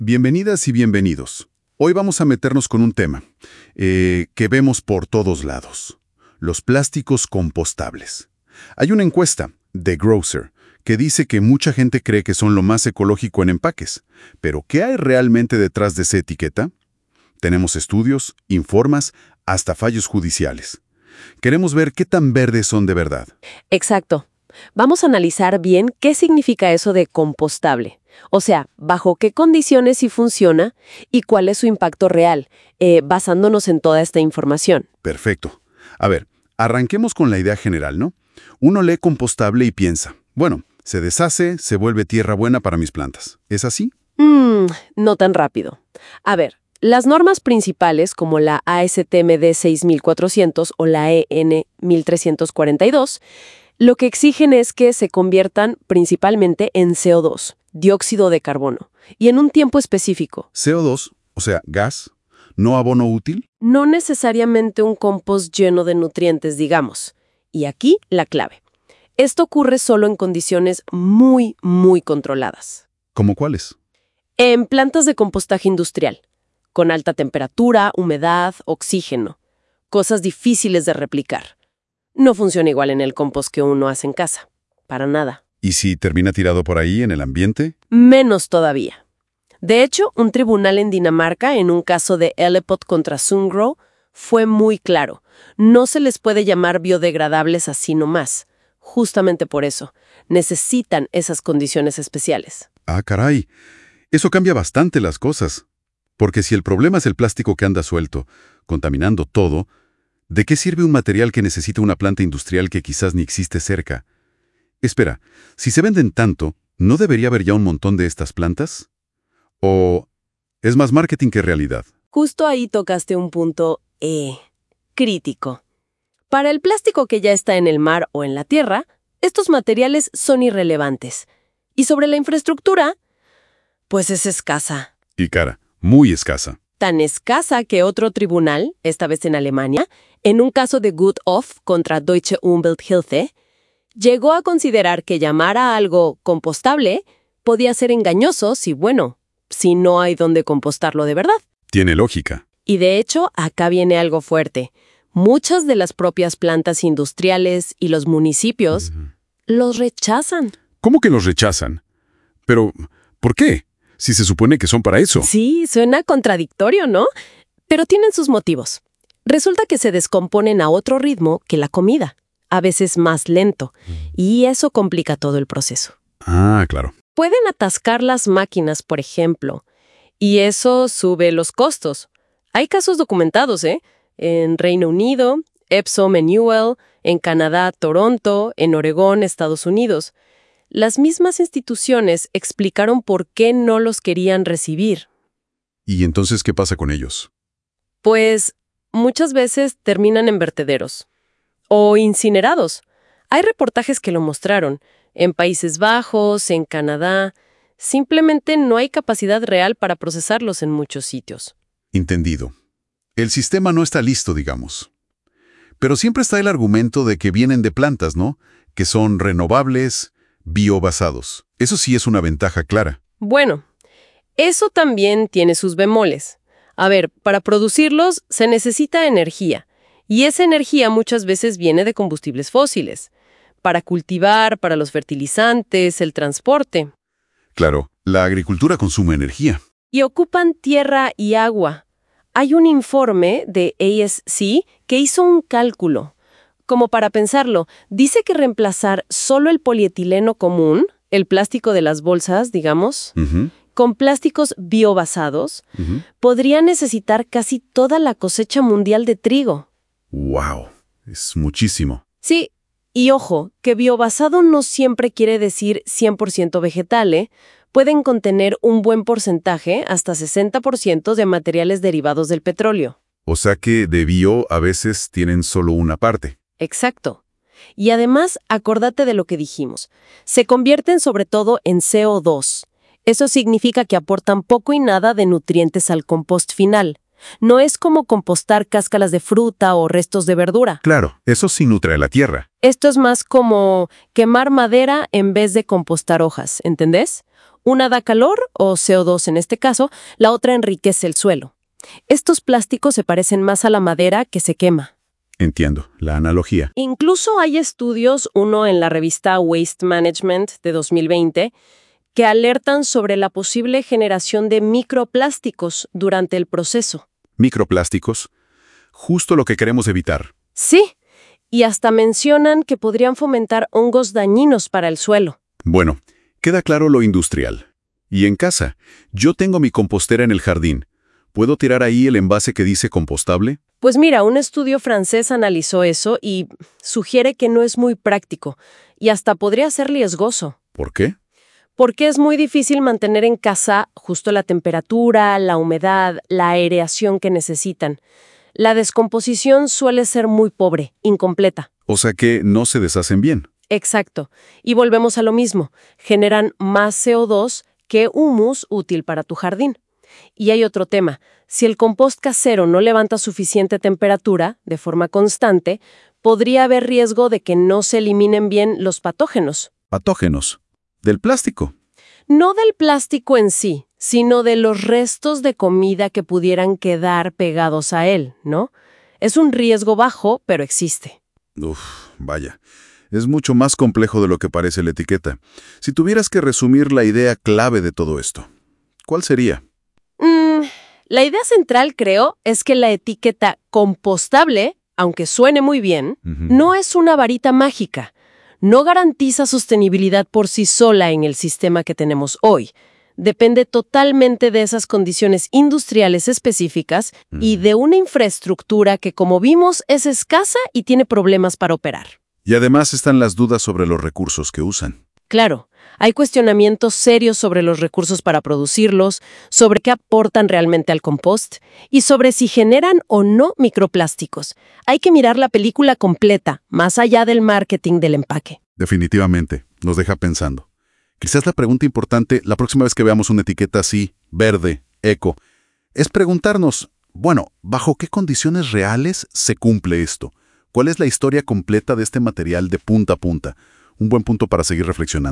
Bienvenidas y bienvenidos. Hoy vamos a meternos con un tema que vemos por todos lados: los plásticos compostables. Hay una encuesta de Grocer que dice que mucha gente cree que son lo más ecológico en empaques. Pero ¿qué hay realmente detrás de esa etiqueta? Tenemos estudios, informes, hasta fallos judiciales. Queremos ver qué tan verdes son de verdad. Exacto. Vamos a analizar bien qué significa eso de compostable. O sea, bajo qué condiciones sí funciona y cuál es su impacto real, basándonos en toda esta información. Perfecto. A ver, arranquemos con la idea general, ¿no? Uno lee compostable y piensa, bueno, se deshace, se vuelve tierra buena para mis plantas. ¿Es así? No tan rápido. A ver, las normas principales como la ASTM-D 6400 o la EN 1342, lo que exigen es que se conviertan principalmente en CO2, dióxido de carbono, y en un tiempo específico. CO2, o sea, gas, no abono útil. No necesariamente un compost lleno de nutrientes, digamos. Y aquí la clave. Esto ocurre solo en condiciones muy, muy controladas. ¿Cómo cuáles? En plantas de compostaje industrial, con alta temperatura, humedad, oxígeno. Cosas difíciles de replicar. No funciona igual en el compost que uno hace en casa. Para nada. ¿Y si termina tirado por ahí en el ambiente? Menos todavía. De hecho, un tribunal en Dinamarca, en un caso de Elepot contra Sungrow, fue muy claro. No se les puede llamar biodegradables así nomás. Justamente por eso. Necesitan esas condiciones especiales. Ah, caray. Eso cambia bastante las cosas. Porque si el problema es el plástico que anda suelto, contaminando todo, ¿de qué sirve un material que necesita una planta industrial que quizás ni existe cerca? Espera, si se venden tanto, ¿no debería haber ya un montón de estas plantas? ¿O es más marketing que realidad? Justo ahí tocaste un punto crítico. Para el plástico que ya está en el mar o en la tierra, estos materiales son irrelevantes. Y sobre la infraestructura, pues es escasa. Y cara, muy escasa. Tan escasa que otro tribunal, esta vez en Alemania, en un caso de Good Off contra Deutsche Umwelthilfe, llegó a considerar que llamar a algo compostable podía ser engañoso si no hay dónde compostarlo de verdad. Tiene lógica. Y de hecho, acá viene algo fuerte. Muchas de las propias plantas industriales y los municipios los rechazan. ¿Cómo que los rechazan? Pero, ¿por qué? Si se supone que son para eso. Sí, suena contradictorio, ¿no? Pero tienen sus motivos. Resulta que se descomponen a otro ritmo que la comida, a veces más lento, y eso complica todo el proceso. Ah, claro. Pueden atascar las máquinas, por ejemplo, y eso sube los costos. Hay casos documentados, en Reino Unido, Epsom en Newell, en Canadá, Toronto, en Oregón, Estados Unidos. Las mismas instituciones explicaron por qué no los querían recibir. ¿Y entonces qué pasa con ellos? Pues muchas veces terminan en vertederos o incinerados. Hay reportajes que lo mostraron. En Países Bajos, en Canadá. Simplemente no hay capacidad real para procesarlos en muchos sitios. Entendido. El sistema no está listo, digamos. Pero siempre está el argumento de que vienen de plantas, ¿no? Que son renovables, biobasados. Eso sí es una ventaja clara. Bueno, eso también tiene sus bemoles. A ver, para producirlos se necesita energía. Y esa energía muchas veces viene de combustibles fósiles. Para cultivar, para los fertilizantes, el transporte. Claro, la agricultura consume energía. Y ocupan tierra y agua. Hay un informe de ASC que hizo un cálculo. Como para pensarlo, dice que reemplazar solo el polietileno común, el plástico de las bolsas, digamos, con plásticos biobasados, podría necesitar casi toda la cosecha mundial de trigo. ¡Wow! Es muchísimo. Sí. Y ojo, que biobasado no siempre quiere decir 100% vegetal, Pueden contener un buen porcentaje, hasta 60% de materiales derivados del petróleo. O sea que de bio a veces tienen solo una parte. Exacto. Y además, acordate de lo que dijimos. Se convierten sobre todo en CO2. Eso significa que aportan poco y nada de nutrientes al compost final. No es como compostar cáscaras de fruta o restos de verdura. Claro, eso sí nutre a la tierra. Esto es más como quemar madera en vez de compostar hojas, ¿entendés? Una da calor, o CO2 en este caso, la otra enriquece el suelo. Estos plásticos se parecen más a la madera que se quema. Entiendo, la analogía. Incluso hay estudios, uno en la revista Waste Management de 2020, que alertan sobre la posible generación de microplásticos durante el proceso. Microplásticos, justo lo que queremos evitar. Sí, y hasta mencionan que podrían fomentar hongos dañinos para el suelo. Bueno, queda claro lo industrial. Y en casa, yo tengo mi compostera en el jardín. ¿Puedo tirar ahí el envase que dice compostable? Pues mira, un estudio francés analizó eso y sugiere que no es muy práctico y hasta podría ser riesgoso. ¿Por qué? Porque es muy difícil mantener en casa justo la temperatura, la humedad, la aireación que necesitan. La descomposición suele ser muy pobre, incompleta. O sea que no se deshacen bien. Exacto. Y volvemos a lo mismo. Generan más CO2 que humus útil para tu jardín. Y hay otro tema. Si el compost casero no levanta suficiente temperatura, de forma constante, podría haber riesgo de que no se eliminen bien los patógenos. Patógenos. ¿Del plástico? No del plástico en sí, sino de los restos de comida que pudieran quedar pegados a él, ¿no? Es un riesgo bajo, pero existe. Vaya. Es mucho más complejo de lo que parece la etiqueta. Si tuvieras que resumir la idea clave de todo esto, ¿cuál sería? La idea central, creo, es que la etiqueta compostable, aunque suene muy bien, no es una varita mágica. No garantiza sostenibilidad por sí sola en el sistema que tenemos hoy. Depende totalmente de esas condiciones industriales específicas y de una infraestructura que, como vimos, es escasa y tiene problemas para operar. Y además están las dudas sobre los recursos que usan. Claro, hay cuestionamientos serios sobre los recursos para producirlos, sobre qué aportan realmente al compost y sobre si generan o no microplásticos. Hay que mirar la película completa, más allá del marketing del empaque. Definitivamente, nos deja pensando. Quizás la pregunta importante la próxima vez que veamos una etiqueta así, verde, eco, es preguntarnos, bueno, ¿bajo qué condiciones reales se cumple esto? ¿Cuál es la historia completa de este material de punta a punta? Un buen punto para seguir reflexionando.